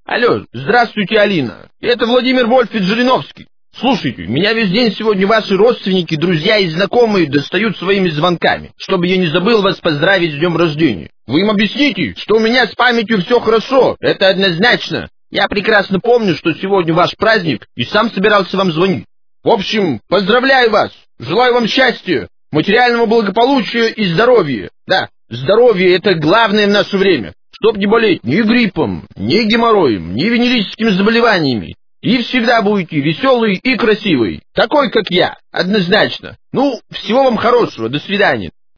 Алло, здравствуйте, Алина. Это Владимир Вольфович Жириновский. Слушайте, меня весь день сегодня ваши родственники, друзья и знакомые достают своими звонками, чтобы я не забыл вас поздравить с днем рождения. Вы им объясните, что у меня с памятью все хорошо, это однозначно. Я прекрасно помню, что сегодня ваш праздник, и сам собирался вам звонить. В общем, поздравляю вас, желаю вам счастья, материального благополучия и здоровья. Да, здоровье — это главное в наше время. Чтоб не болеть ни гриппом, ни геморроем, ни венерическими заболеваниями. И всегда будете веселый и красивый, такой, как я, однозначно. Ну, всего вам хорошего, до свидания.